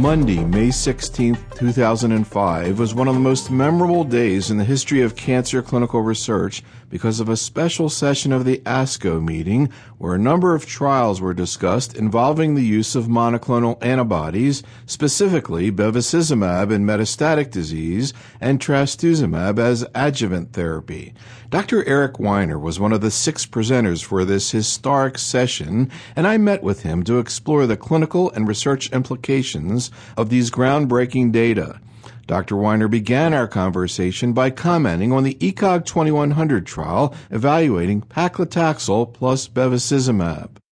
Monday, May 16, 2005, was one of the most memorable days in the history of cancer clinical research because of a special session of the ASCO meeting where a number of trials were discussed involving the use of monoclonal antibodies, specifically bevacizumab in metastatic disease and trastuzumab as adjuvant therapy. Dr. Eric Weiner was one of the 6 presenters for this historic session, and I met with him to explore the clinical and research implications of these groundbreaking data. Dr. Weiner began our conversation by commenting on the ECOG 2100 trial evaluating paclitaxel plus bevacizumab.